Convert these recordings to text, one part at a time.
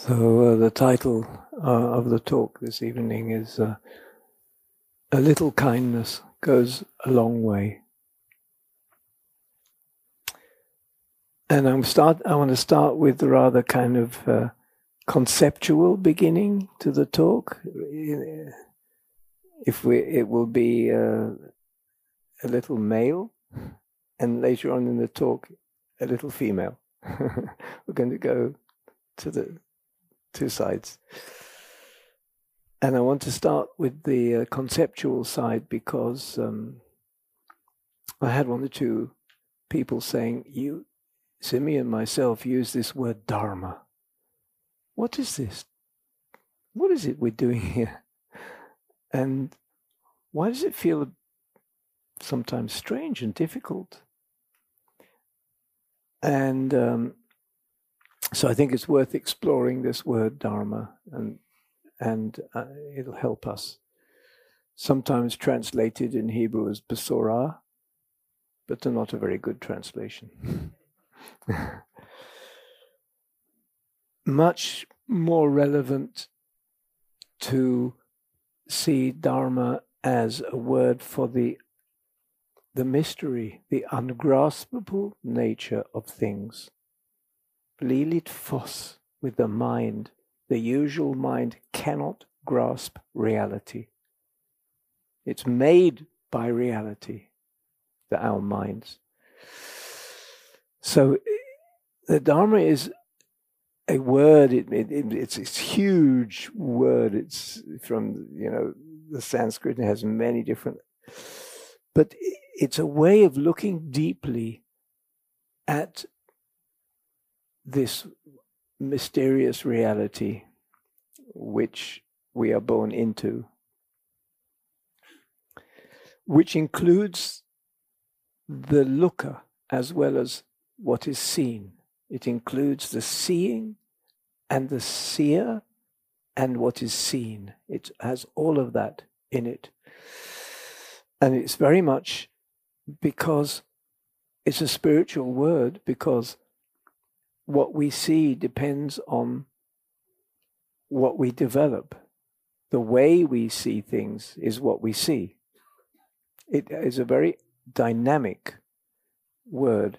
So the title of the talk this evening is A Little Kindness Goes a Long Way. And I want to start with a rather kind of conceptual beginning to the talk. It will be a little male, and later on in the talk, a little female. We're going to go to the two sides. And I want to start with the conceptual side because I had one or two people saying, you, Simi and myself, use this word dharma. What is this? What is it we're doing here? And why does it feel sometimes strange and difficult? And so I think it's worth exploring this word dharma, and it'll help us. Sometimes translated in Hebrew as Besorah, but they're not a very good translation. Much more relevant to see dharma as a word for the mystery, the ungraspable nature of things. Bli litfos with the mind. The usual mind cannot grasp reality. It's made by reality, our minds. So the Dharma is a word. It's a huge word. It's from the Sanskrit. It has many different. But it's a way of looking deeply at this mysterious reality which we are born into, which includes the looker as well as what is seen. It includes the seeing and the seer and what is seen. It has all of that in it. And it's very much because it's a spiritual word, because what we see depends on what we develop. The way we see things is what we see. It is a very dynamic word.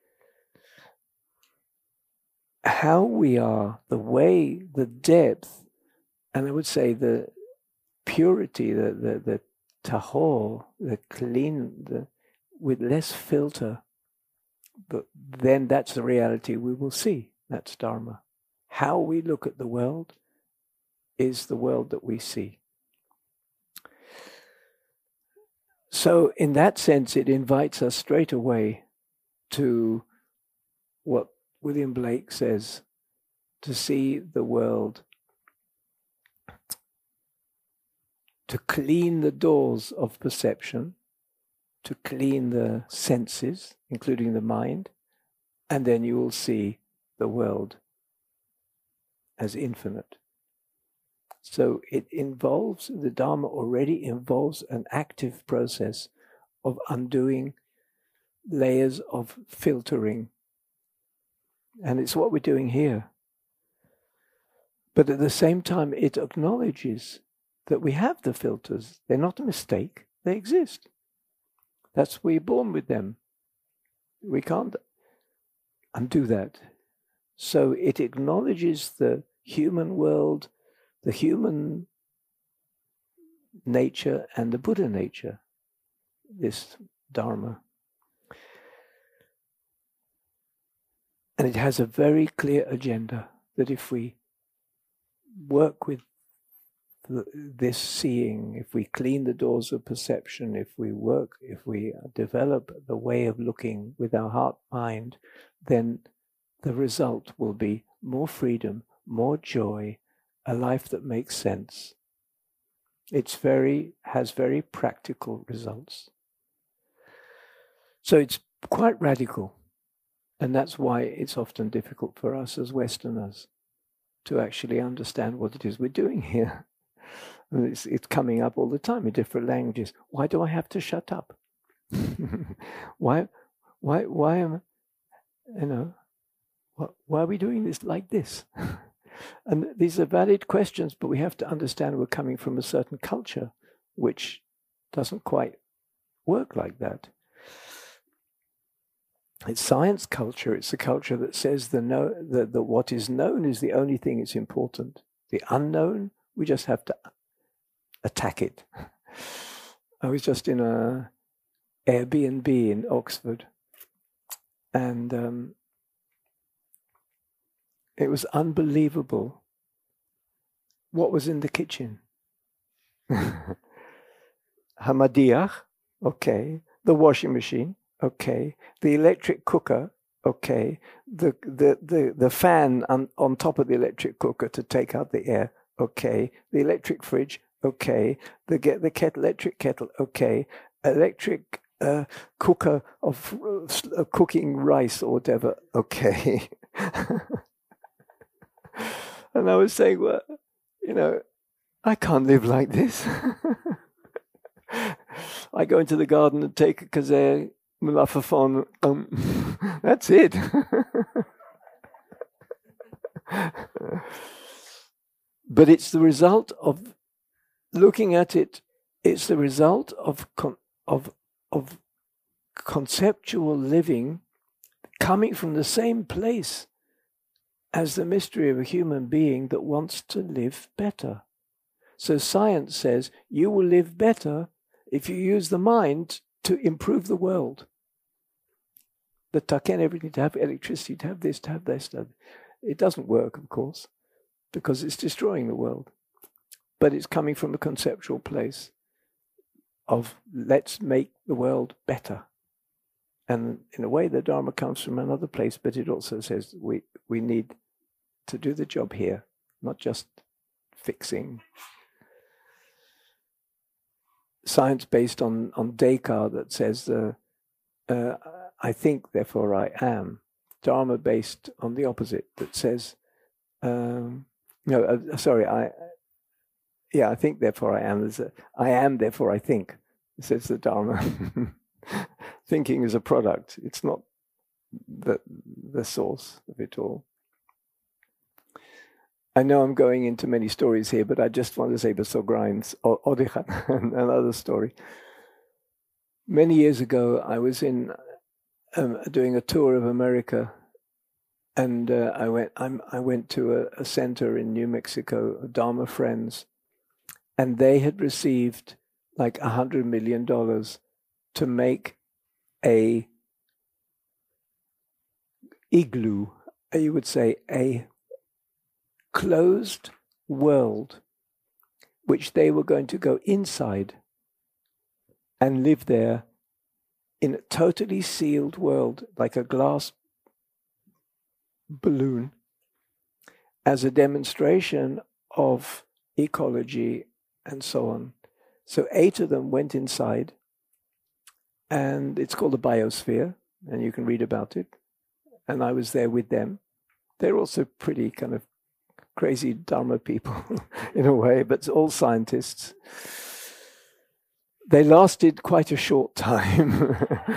How we are, the way, the depth, and I would say the purity, the tahor, the clean, with less filter, but then that's the reality we will see. That's Dharma. How we look at the world is the world that we see. So in that sense, it invites us straight away to what William Blake says, to see the world, to clean the doors of perception, to clean the senses, including the mind, and then you will see the world as infinite. So it involves, the Dharma already involves an active process of undoing layers of filtering. And it's what we're doing here. But at the same time, it acknowledges that we have the filters. They're not a mistake. They exist. That's we're born with them. We can't undo that. So it acknowledges the human world, the human nature, and the Buddha nature, this Dharma. And it has a very clear agenda that if we work with this seeing, if we clean the doors of perception, if we develop the way of looking with our heart mind, then the result will be more freedom, more joy, a life that makes sense. It has very practical results. So it's quite radical. And that's why it's often difficult for us as Westerners to actually understand what it is we're doing here. And it's coming up all the time in different languages. Why do I have to shut up? Why am why are we doing this like this? And these are valid questions, but we have to understand we're coming from a certain culture, which doesn't quite work like that. It's science culture. It's a culture that says that what is known is the only thing that's important. The unknown, we just have to attack it. I was just in a Airbnb in Oxford, and it was unbelievable what was in the kitchen. Hamadiach, okay. The washing machine, okay. The electric cooker, okay. The fan on top of the electric cooker to take out the air, okay. The electric fridge, okay. The electric kettle, okay. Electric cooker of cooking rice or whatever, okay. And I was saying, well, I can't live like this. I go into the garden and take a kazeh, malafafon, that's it. But it's the result of looking at it. It's the result of conceptual living coming from the same place as the mystery of a human being that wants to live better. So science says you will live better if you use the mind to improve the world. The taken everything, to have electricity, to have this, to have this. It doesn't work, of course, because it's destroying the world. But it's coming from a conceptual place of let's make the world better. And in a way, the Dharma comes from another place, but it also says we need to do the job here, not just fixing. Science based on Descartes that says, I think, therefore I am. Dharma based on the opposite that says, I think, therefore I am. I am, therefore I think, says the Dharma. Thinking is a product. It's not the source of it all. I know I'm going into many stories here, but I just want to say Besogrimes, Odichan, another story. Many years ago, I was in doing a tour of America, and I went to a center in New Mexico, Dharma Friends, and they had received like $100 million to make a igloo, you would say a closed world, which they were going to go inside and live there in a totally sealed world, like a glass balloon, as a demonstration of ecology and so on. So 8 of them went inside, and it's called the biosphere, and you can read about it. And I was there with them. They're also pretty kind of crazy Dharma people in a way, but all scientists. They lasted quite a short time.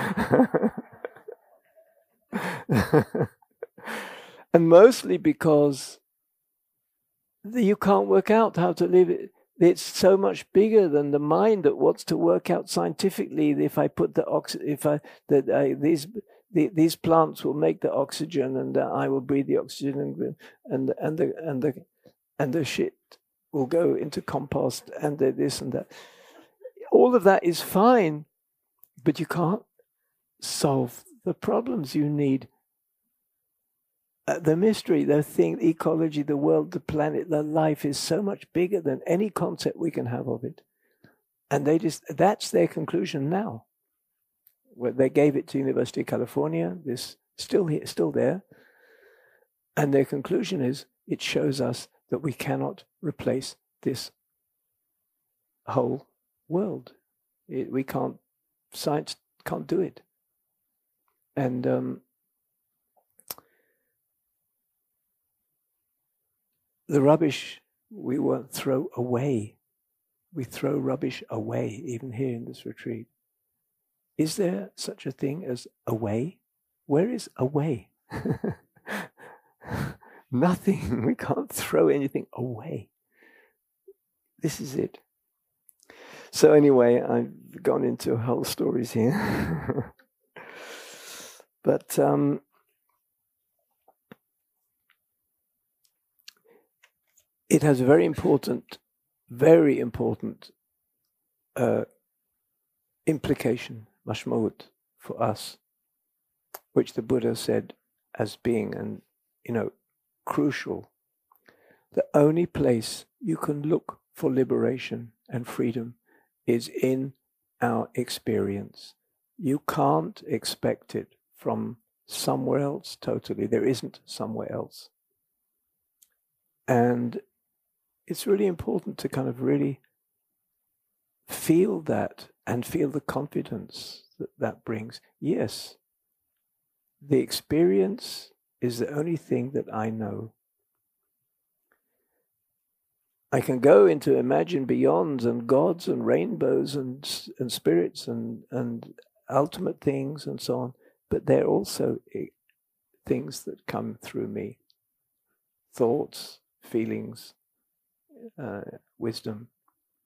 And mostly because you can't work out how to live it. It's so much bigger than the mind that wants to work out scientifically. If I put these plants will make the oxygen, and I will breathe the oxygen, and the shit will go into compost, and this and that. All of that is fine, but you can't solve the problems. You need the mystery, the thing, the ecology, the world, the planet, the life is so much bigger than any concept we can have of it. And that's their conclusion now. Well, they gave it to University of California, this still there. And their conclusion is, it shows us that we cannot replace this whole world. Science can't do it. And the rubbish we won't throw away. We throw rubbish away, even here in this retreat. Is there such a thing as away? Where is away? Nothing. We can't throw anything away. This is it. So anyway, I've gone into whole stories here. But it has a very important implication, mashmaut, for us, which the Buddha said as being crucial. The only place you can look for liberation and freedom is in our experience. You can't expect it from somewhere else totally. There isn't somewhere else. And it's really important to kind of really feel that and feel the confidence that brings. Yes, the experience is the only thing that I know. I can go into imagine beyonds and gods and rainbows and spirits and ultimate things and so on, but they're also things that come through me. Thoughts, feelings, wisdom.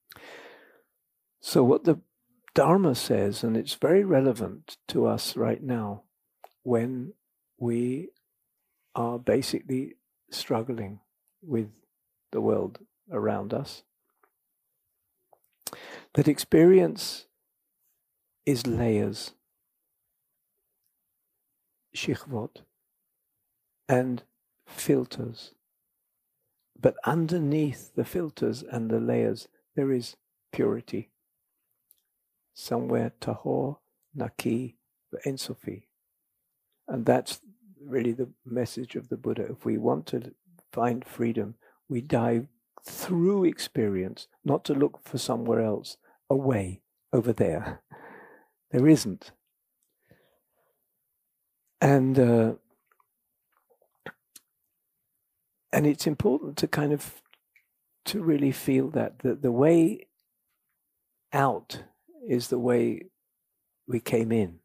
So what the Dharma says, and it's very relevant to us right now, when we are basically struggling with the world around us, that experience is layers, shichvot, and filters. But underneath the filters and the layers, there is purity. Somewhere tahor, naki, v'ensofi. And that's really the message of the Buddha. If we want to find freedom, we dive through experience, not to look for somewhere else, away, over there. There isn't. And it's important to really feel that the way out is the way we came in.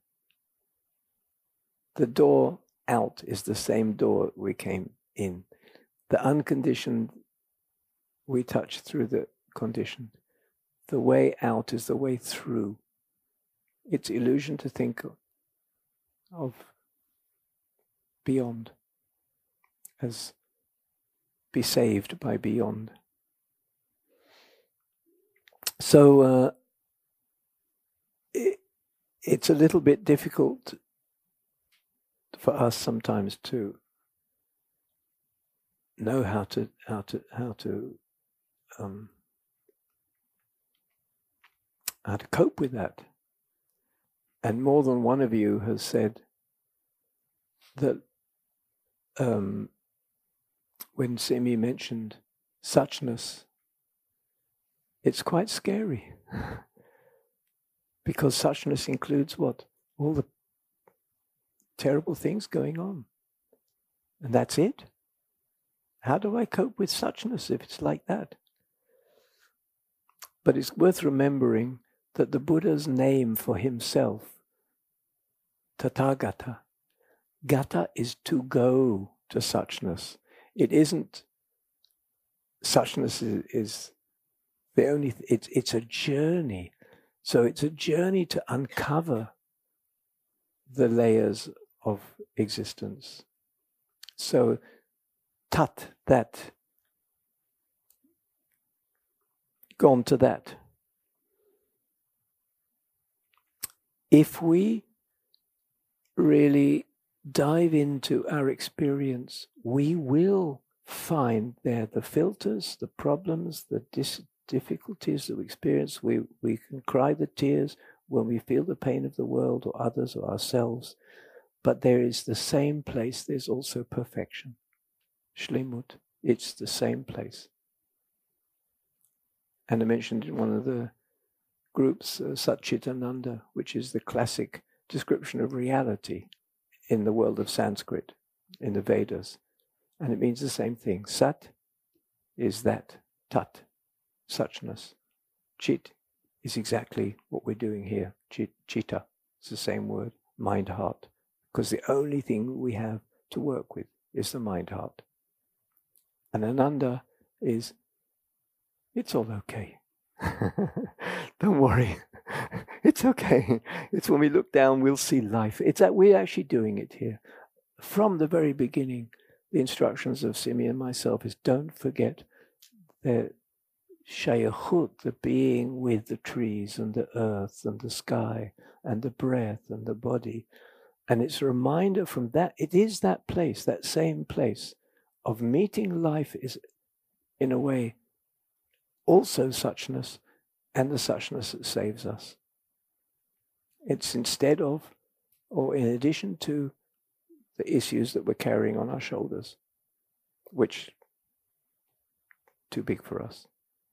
The door out is the same door we came in. The unconditioned we touch through the conditioned. The way out is the way through. It's illusion to think of beyond as be saved by beyond. So it's a little bit difficult for us sometimes to know how to cope with that. And more than one of you has said that when Simi mentioned suchness, it's quite scary. Because suchness includes what? All the terrible things going on. And that's it. How do I cope with suchness if it's like that? But it's worth remembering that the Buddha's name for himself, Tathagata, gata is to go to suchness. It isn't, suchness is the only, it's a journey. So it's a journey to uncover the layers of existence. So tat, that, gone to that. If we really dive into our experience, we will find there the filters, the problems, the difficulties that we experience. We can cry the tears when we feel the pain of the world or others or ourselves. But there is the same place, there's also perfection. Shlemut, it's the same place. And I mentioned in one of the groups, Satchitananda, which is the classic description of reality in the world of Sanskrit, in the Vedas. And it means the same thing. Sat is that, tat, suchness. Chit is exactly what we're doing here. Chitta, it's the same word, mind, heart. Because the only thing we have to work with is the mind, heart. And Ananda is, it's all okay. Don't worry. It's okay. It's when we look down, we'll see life. It's that we're actually doing it here. From the very beginning, the instructions of Simi and myself is don't forget the shayachut, the being with the trees and the earth and the sky and the breath and the body. And it's a reminder from that, it is that place, that same place of meeting life is, in a way, also suchness, and the suchness that saves us. It's instead of, or in addition to, the issues that we're carrying on our shoulders, which too big for us.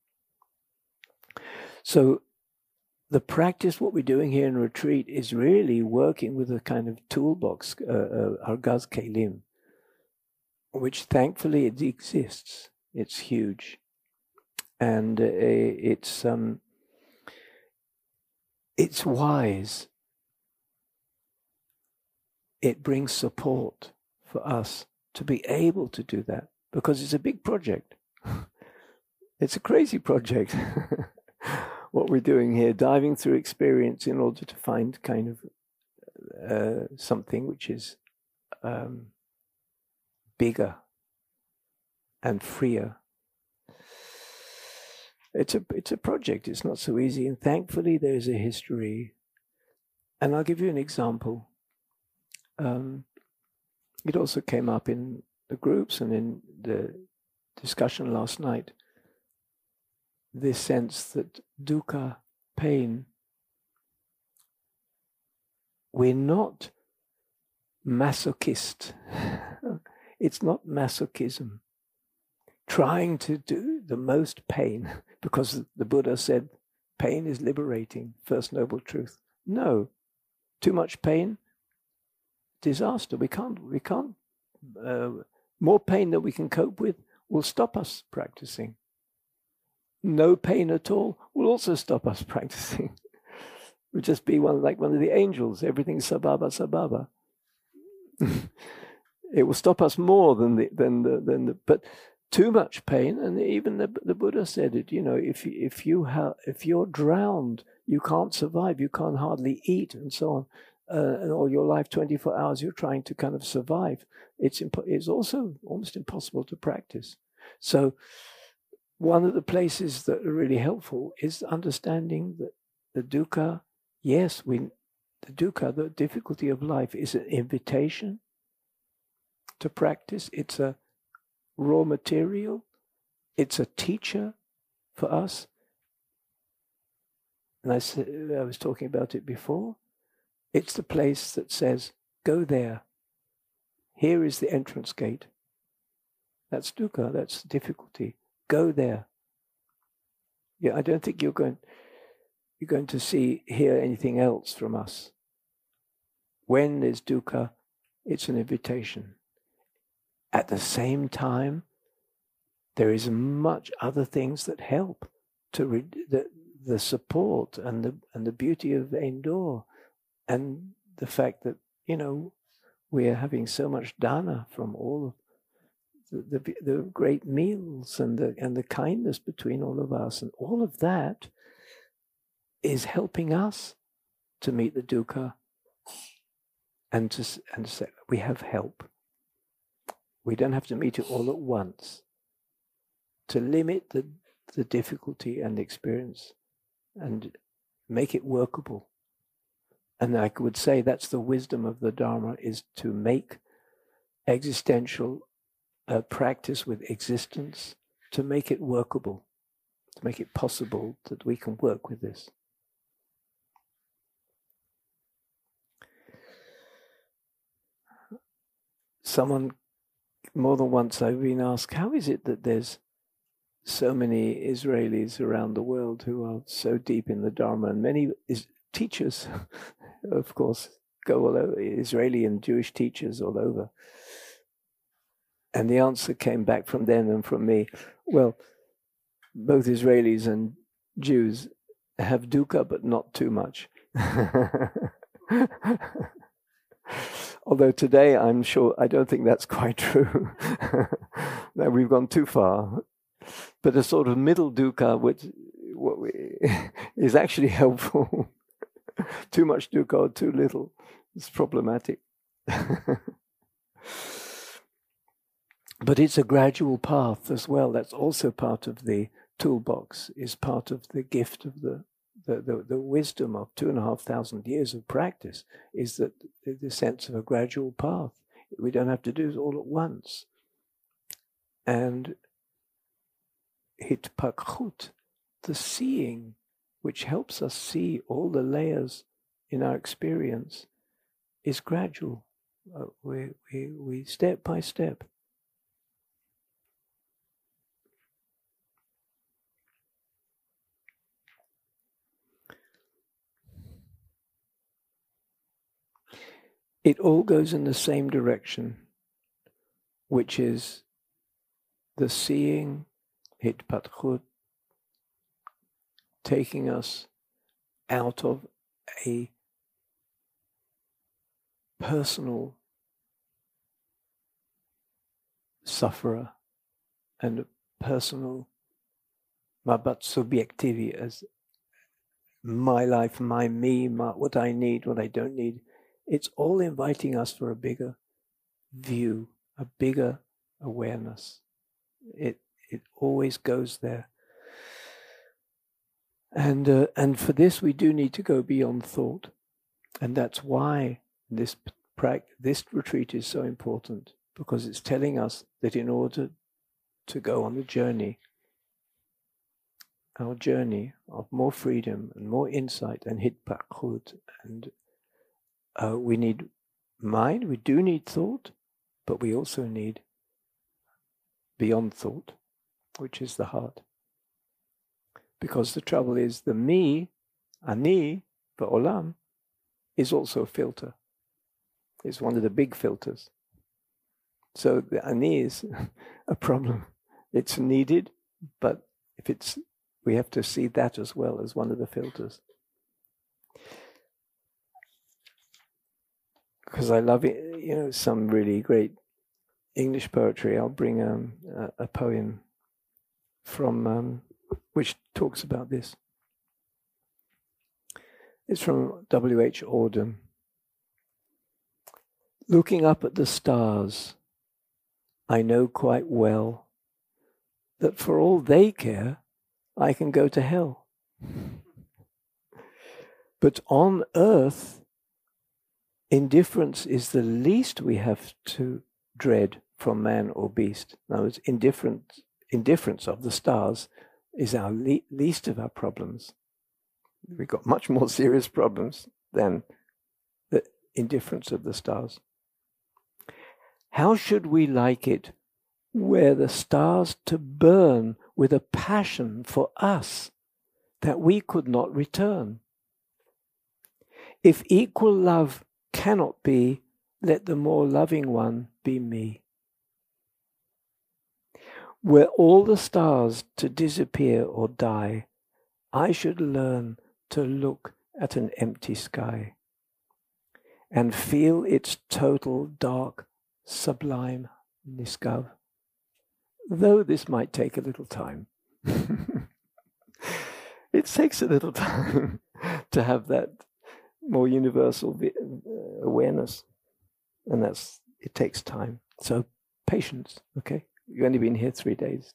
So the practice, what we're doing here in retreat, is really working with a kind of toolbox, Argaz Kelim, which thankfully it exists. It's huge, and it's wise. It brings support for us to be able to do that, because it's a big project. It's a crazy project. What we're doing here, diving through experience in order to find kind of something which is bigger and freer. It's a project. It's not so easy, and thankfully there's a history. And I'll give you an example. It also came up in the groups and in the discussion last night. This sense that dukkha, pain, we're not masochist. It's not masochism. Trying to do the most pain, because the Buddha said pain is liberating, first noble truth. No, too much pain, disaster. We can't. More pain than we can cope with will stop us practicing. No pain at all will also stop us practicing. We'll just be like one of the angels. Everything's sababa, sababa. It will stop us more than the. But too much pain, and even the Buddha said it. You know, if you're drowned, you can't survive. You can't hardly eat, and so on. And all your life, 24 hours, you're trying to kind of survive. It's also almost impossible to practice. So one of the places that are really helpful is understanding that the dukkha, the dukkha, the difficulty of life, is an invitation to practice. It's a raw material. It's a teacher for us. And I was talking about it before. It's the place that says, go there. Here is the entrance gate. That's dukkha, that's difficulty. Go there. Yeah, I don't think you're going to hear anything else from us. When there's dukkha, it's an invitation. At the same time, there is much other things that help to the support and the beauty of Indore. And the fact that, we are having so much dana from all of the great meals and the kindness between all of us, and all of that is helping us to meet the dukkha and to say we have help. We don't have to meet it all at once. To limit the difficulty and experience and make it workable. And I would say that's the wisdom of the Dharma, is to make existential practice with existence, to make it workable, to make it possible that we can work with this. Someone, more than once I've been asked, how is it that there's so many Israelis around the world who are so deep in the Dharma, and many teachers, of course, go all over, Israeli and Jewish teachers all over. And the answer came back from them and from me. Well, both Israelis and Jews have dukkha, but not too much. Although today I'm sure, I don't think that's quite true. Now we've gone too far. But a sort of middle dukkha is actually helpful. Too much dukkha or too little is problematic. But it's a gradual path as well. That's also part of the toolbox, is part of the gift of the wisdom of 2,500 years of practice, is that the sense of a gradual path. We don't have to do it all at once. And hitpakhut, the seeing, which helps us see all the layers in our experience, is gradual. We step by step. It all goes in the same direction, which is the seeing, hitpakhut, taking us out of a personal sufferer and a personal mabat subjectivity, as my life, my me, what I need, what I don't need. It's all inviting us for a bigger view, a bigger awareness. It always goes there. And for this we do need to go beyond thought. And that's why this retreat is so important, because it's telling us that in order to go on the journey, our journey of more freedom and more insight and hitpakhut, and we need mind, we do need thought, but we also need beyond thought, which is the heart. Because the trouble is, the me, ani, the olam, is also a filter. It's one of the big filters. So the ani is a problem. It's needed, but we have to see that as well as one of the filters. Because I love it, some really great English poetry. I'll bring a poem from which talks about this. It's from W.H. Auden. Looking up at the stars, I know quite well that for all they care, I can go to hell. But on earth, indifference is the least we have to dread from man or beast. In other words, indifference of the stars is our least of our problems. We've got much more serious problems than the indifference of the stars. How should we like it were the stars to burn with a passion for us that we could not return? If equal love cannot be, let the more loving one be me. Were all the stars to disappear or die, I should learn to look at an empty sky and feel its total dark, sublime niskav. Though this might take a little time. It takes a little time to have that more universal awareness, and it takes time. So patience, okay? You've only been here 3 days.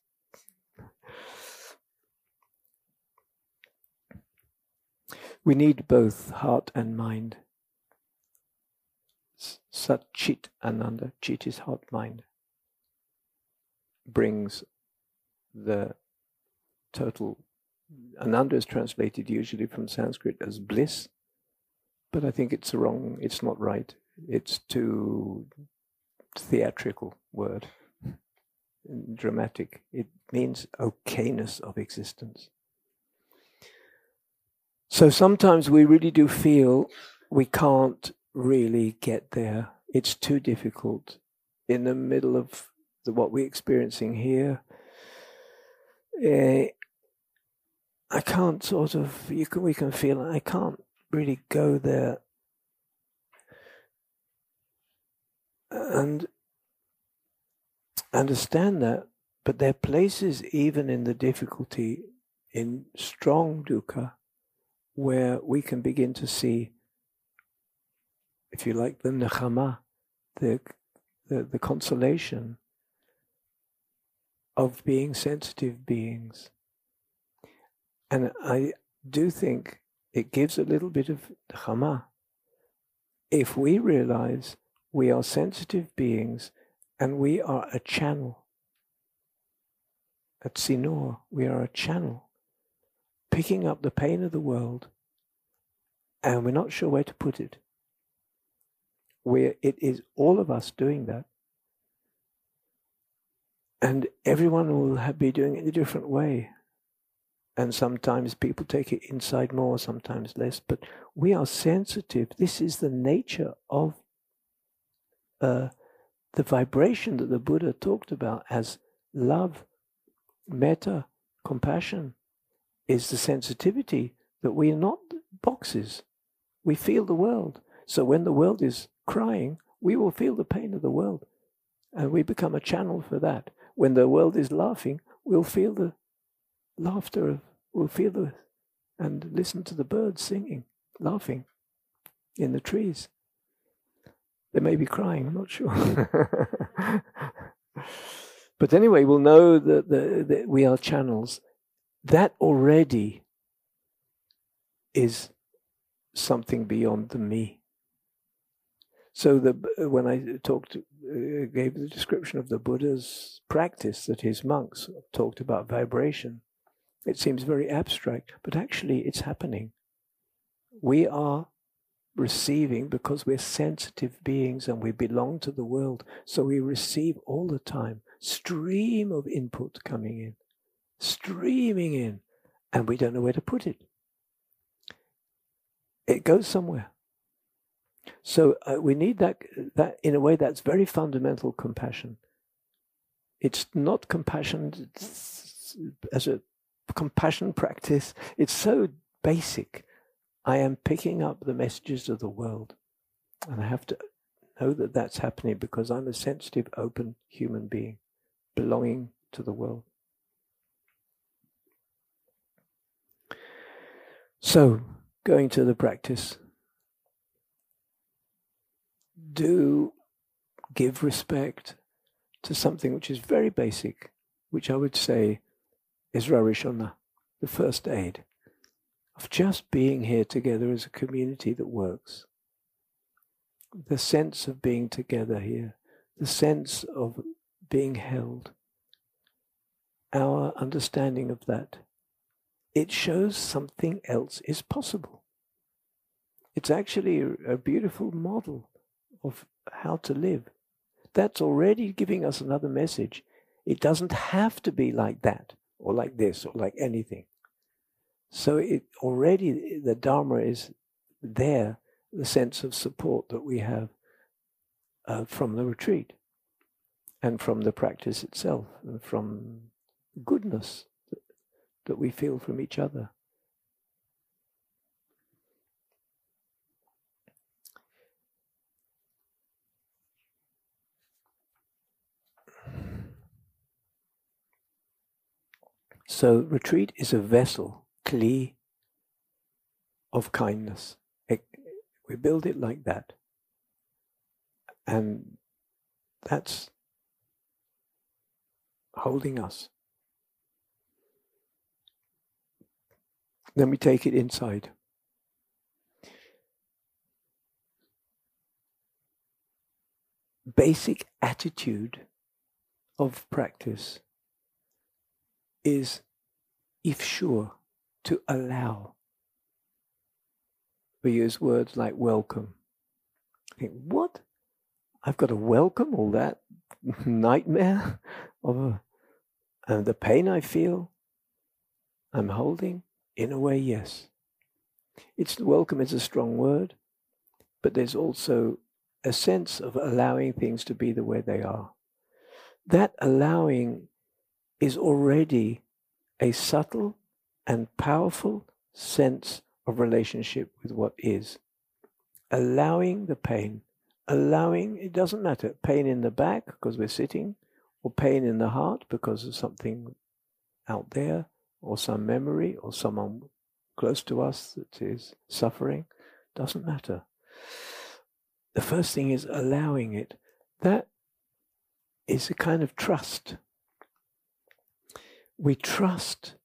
We need both heart and mind. Sat Chit Ananda, Chit is heart, mind, brings the total. Ananda is translated usually from Sanskrit as bliss, but I think it's not right. It's too theatrical word, dramatic. It means okayness of existence. So sometimes we really do feel we can't really get there. It's too difficult. In the middle of what we're experiencing here, I can't we can feel I can't really go there. And understand that, but there are places even in the difficulty, in strong dukkha, where we can begin to see, if you like, the nechama, the consolation of being sensitive beings. And I do think it gives a little bit of nechama if we realize we are sensitive beings and we are a channel. At Tzinor, we are a channel, picking up the pain of the world, and we're not sure where to put it. It is all of us doing that. And everyone will be doing it in a different way. And sometimes people take it inside more, sometimes less. But we are sensitive. This is the nature of the vibration that the Buddha talked about as love, metta, compassion, is the sensitivity that we are not boxes. We feel the world. So when the world is crying, we will feel the pain of the world. And we become a channel for that. When the world is laughing, we'll feel the laughter, and listen to the birds singing, laughing in the trees. They may be crying, I'm not sure. But anyway, we'll know that we are channels. That already is something beyond the me. So when I gave the description of the Buddha's practice, that his monks talked about vibration, it seems very abstract, but actually it's happening. We are receiving because we're sensitive beings and we belong to the world, so we receive all the time, stream of input coming in, streaming in, and we don't know where to put it. It goes somewhere. So we need that in a way that's very fundamental compassion. It's not compassion as a compassion practice. It's so basic. I am picking up the messages of the world, and I have to know that that's happening because I'm a sensitive, open human being belonging to the world. So, going to the practice. Do give respect to something which is very basic, which I would say is Ezra Rishonah, the first aid of just being here together as a community that works. The sense of being together here, the sense of being held, our understanding of that, it shows something else is possible. It's actually a beautiful model of how to live. That's already giving us another message. It doesn't have to be like that, or like this, or like anything. So it already, the Dharma is there, the sense of support that we have from the retreat, and from the practice itself, and from goodness that we feel from each other. So retreat is a vessel, kli, of kindness. We build it like that. And that's holding us. Then we take it inside. Basic attitude of practice is ifshur, to allow. We use words like welcome. I think, what? I've got to welcome all that nightmare of and the pain I feel, I'm holding? In a way, yes. Welcome is a strong word, but there's also a sense of allowing things to be the way they are. That allowing is already a subtle and powerful sense of relationship with what is. Allowing the pain, allowing, it doesn't matter, pain in the back because we're sitting, or pain in the heart because of something out there, or some memory, or someone close to us that is suffering, doesn't matter. The first thing is allowing it. That is a kind of trust. We trust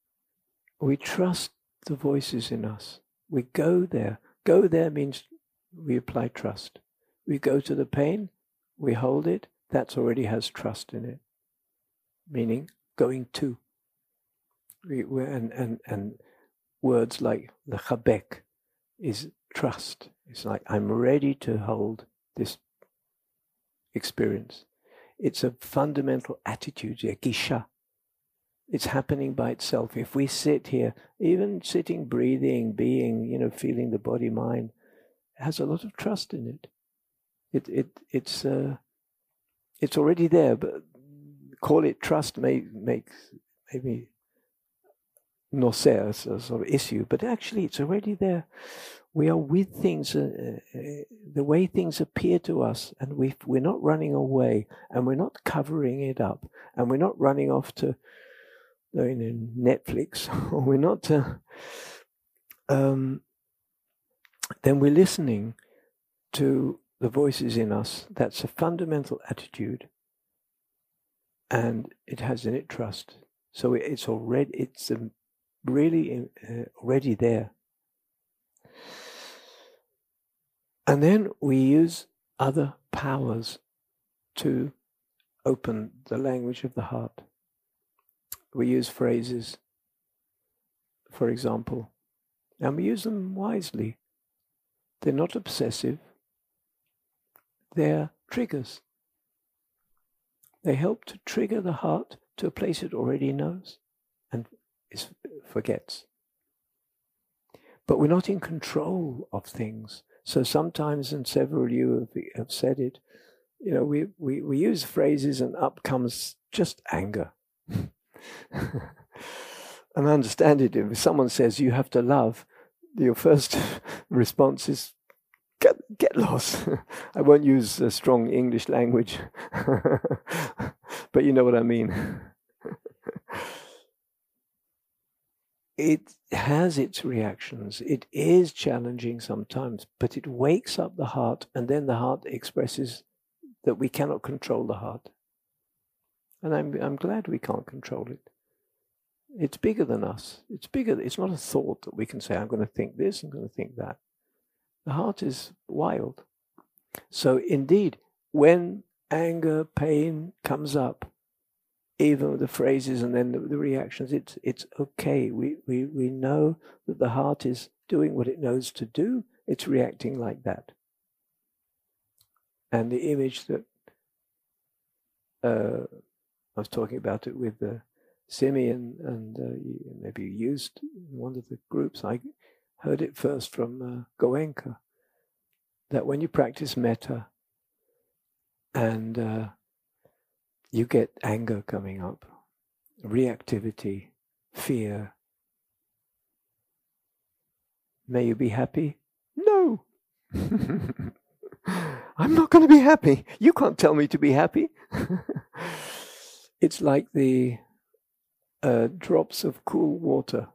the voices in us. We go there. Go there means we apply trust. We go to the pain, we hold it, that already has trust in it. Meaning going to. And words like the chabek is trust. It's like, I'm ready to hold this experience. It's a fundamental attitude, a gisha. It's happening by itself. If we sit here, even sitting, breathing, being, feeling the body, mind, has a lot of trust in it. It's already there, but call it trust makes maybe nosea, a sort of issue, but actually it's already there. We are with things, the way things appear to us, and we're not running away, and we're not covering it up, and we're not running off to Netflix, or we're not. Then we're listening to the voices in us. That's a fundamental attitude, and it has in it trust. So it's really already there. And then we use other powers to open the language of the heart. We use phrases, for example, and we use them wisely. They're not obsessive. They're triggers. They help to trigger the heart to a place it already knows and forgets. But we're not in control of things. So sometimes, and several of you have said it, we use phrases and up comes just anger. And I understand it. If someone says you have to love, your first response is, get lost. I won't use a strong English language, but you know what I mean. It has its reactions. It is challenging sometimes, but it wakes up the heart, and then the heart expresses that we cannot control the heart. And I'm glad we can't control it. It's bigger than us. It's bigger. It's not a thought that we can say, I'm going to think this, I'm going to think that. The heart is wild. So indeed, when anger, pain comes up, even with the phrases and then the reactions, it's okay. We know that the heart is doing what it knows to do. It's reacting like that. And the image that I was talking about it with Simeon, and maybe used in one of the groups. I heard it first from Goenka, that when you practice metta and you get anger coming up, reactivity, fear. May you be happy? No! I'm not going to be happy. You can't tell me to be happy. It's like the drops of cool water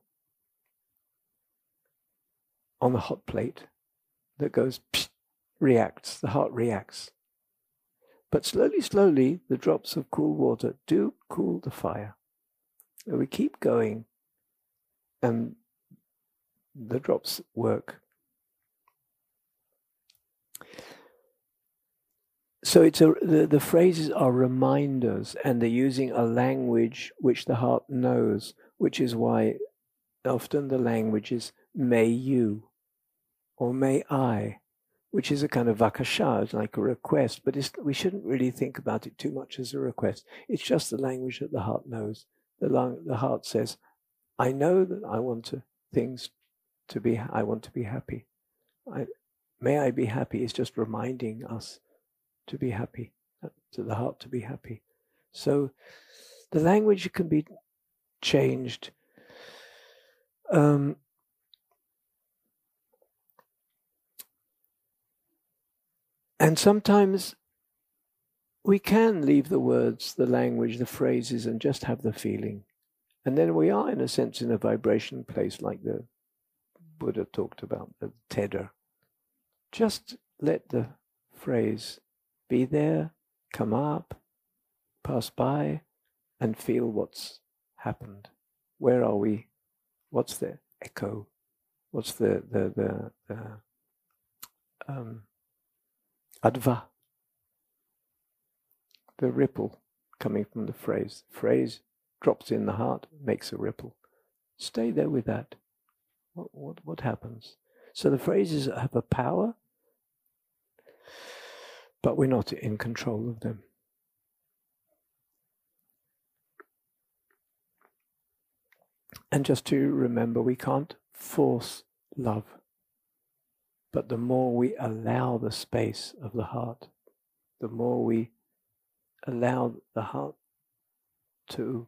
on a hot plate that goes, psh, reacts, the heart reacts. But slowly, the drops of cool water do cool the fire. And we keep going, and the drops work. So the phrases are reminders, and they're using a language which the heart knows, which is why often the language is may you, or may I, which is a kind of vakasha, it's like a request, but we shouldn't really think about it too much as a request. It's just the language that the heart knows. The heart says, I know that I want I want to be happy. May I be happy is just reminding us to be happy, to the heart to be happy. So the language can be changed. And sometimes we can leave the words, the language, the phrases, and just have the feeling. And then we are, in a sense, in a vibration place like the Buddha talked about, the tedder. Just let the phrase be there, come up, pass by, and feel what's happened. Where are we? What's the echo? What's the adva? The ripple coming from the phrase. Phrase drops in the heart, makes a ripple. Stay there with that. What happens? So the phrases have a power, but we're not in control of them. And just to remember, we can't force love, but the more we allow the space of the heart, the more we allow the heart to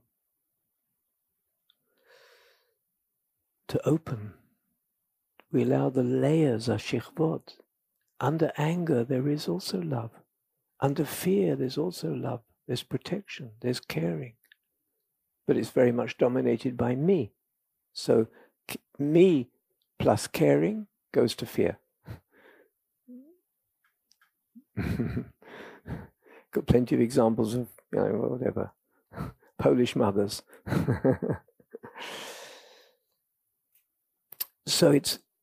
open. We allow the layers of shikhvot. Under anger, there is also love. Under fear, there's also love. There's protection. There's caring. But it's very much dominated by me. So me plus caring goes to fear. Got plenty of examples of, whatever, Polish mothers. So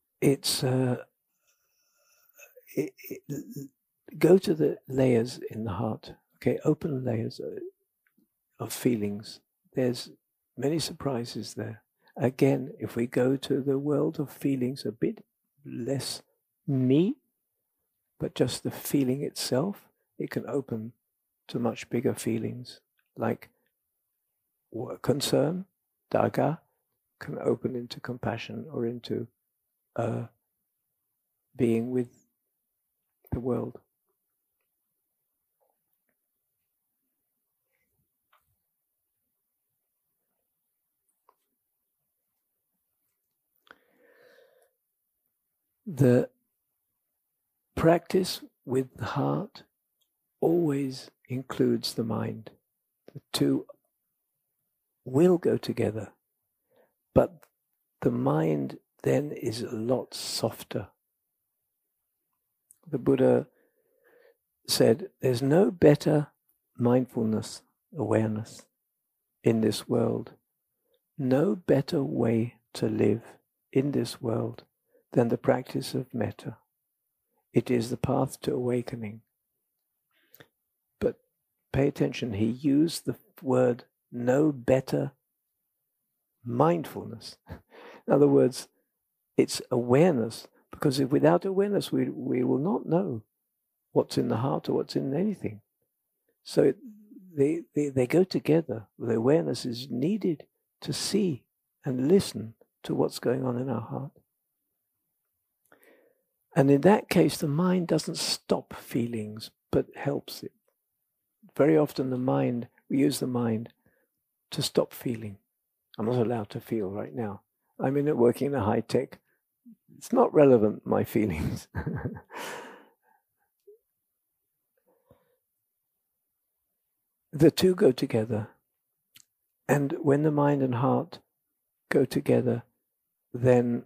go to the layers in the heart. Okay, open layers of feelings. There's many surprises there. Again, if we go to the world of feelings, a bit less me, but just the feeling itself, it can open to much bigger feelings, like concern, daga, can open into compassion or into being with the world. The practice with the heart always includes the mind. The two will go together, but the mind then is a lot softer. The Buddha said, there's no better mindfulness, awareness in this world, no better way to live in this world than the practice of metta. It is the path to awakening. But pay attention, he used the word no better mindfulness. In other words, it's awareness, because if without awareness we will not know what's in the heart or what's in anything. So they go together. The awareness is needed to see and listen to what's going on in our heart. And in that case, the mind doesn't stop feelings, but helps it. Very often we use the mind to stop feeling. I'm not allowed to feel right now. I'm working in a high tech. It's not relevant, my feelings. The two go together. And when the mind and heart go together, then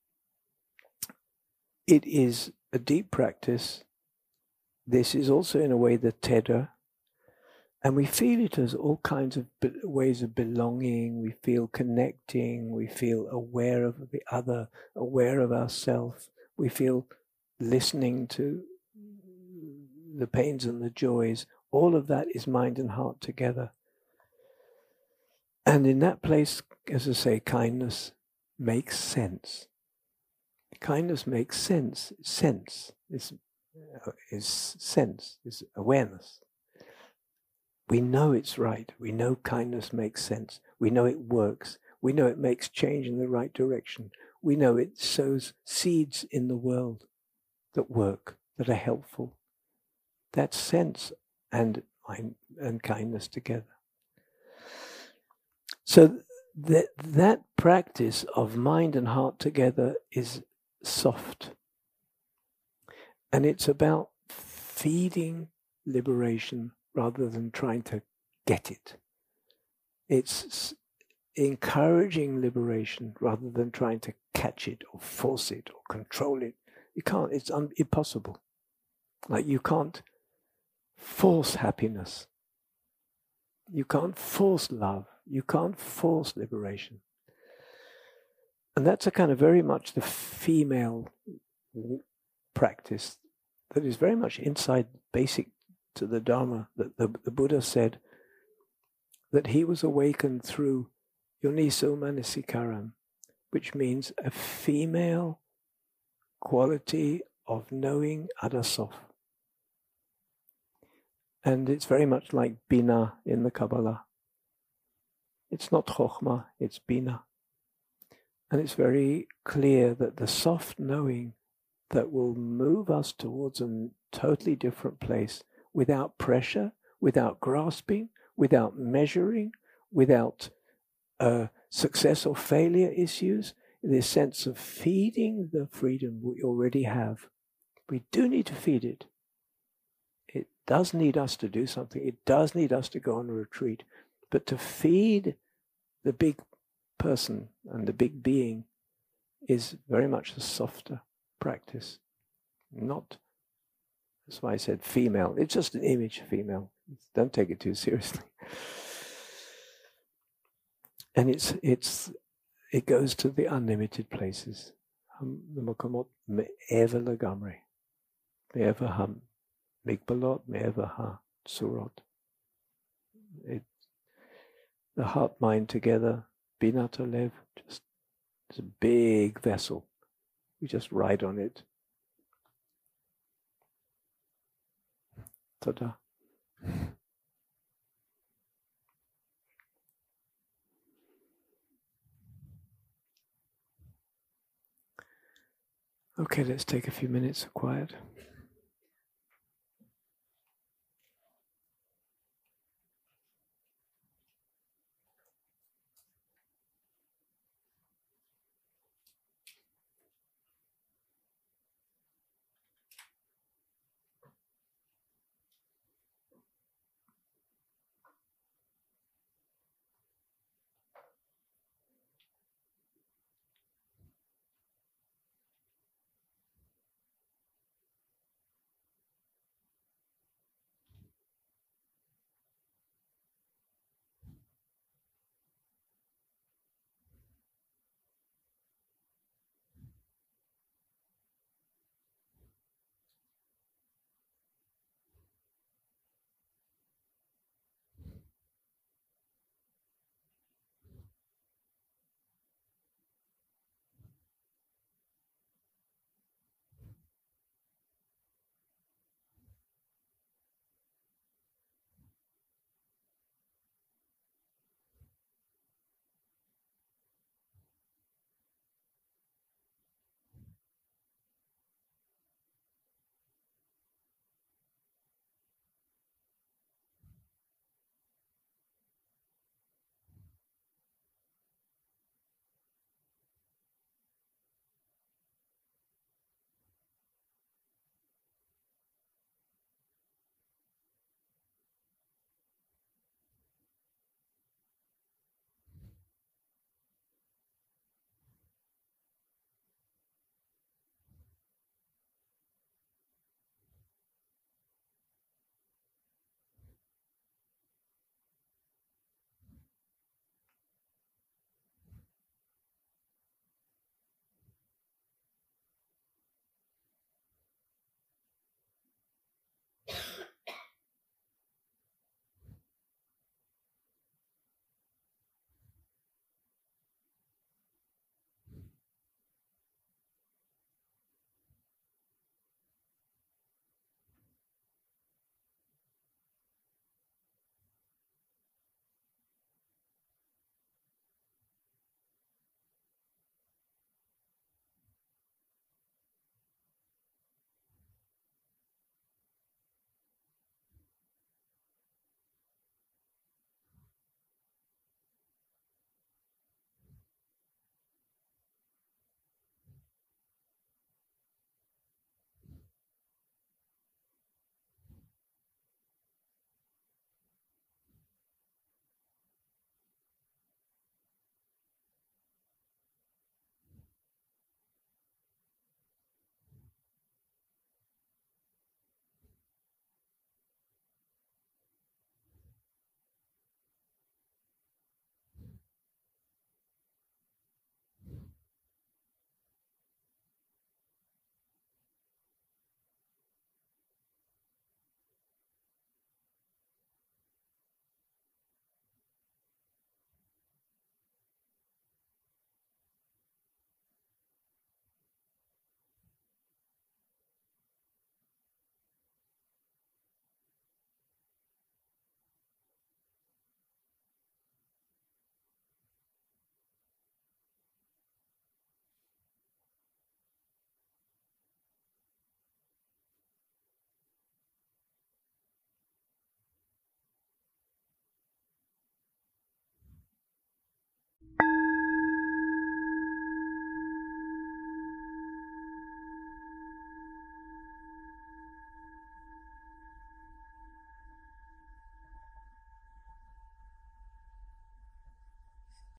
it is a deep practice. This is also in a way the tedder. And we feel it as all kinds of ways of belonging. We feel connecting. We feel aware of the other, aware of ourselves. We feel listening to the pains and the joys. All of that is mind and heart together. And in that place, as I say, kindness makes sense. Kindness makes sense. Sense is sense, is awareness. We know it's right. We know kindness makes sense. We know it works. We know it makes change in the right direction. We know it sows seeds in the world that work, that are helpful. That's sense and kindness together. So that practice of mind and heart together is soft. And it's about feeding liberation rather than trying to get it. It's encouraging liberation rather than trying to catch it or force it or control it. You can't, it's impossible. Like you can't force happiness. You can't force love. You can't force liberation. And that's a kind of very much the female practice that is very much inside basic to the Dharma. That the Buddha said that he was awakened through Yoniso Manasikaram, which means a female quality of knowing Adasof. And it's very much like Bina in the Kabbalah. It's not Chokhmah, it's Bina. And it's very clear that the soft knowing that will move us towards a totally different place without pressure, without grasping, without measuring, without success or failure issues, this sense of feeding the freedom we already have. We do need to feed it. It does need us to do something. It does need us to go on a retreat. But to feed the big person and the big being is very much a softer practice. Not, that's why I said female. It's just an image, female. Don't take it too seriously. And it goes to the unlimited places. Makamot me'ever lagamri. Me'ever ha migbalot, me'ever ha surot. The heart, mind together, binata lev, just it's a big vessel. We just ride on it. Ta-da. Okay, let's take a few minutes of quiet.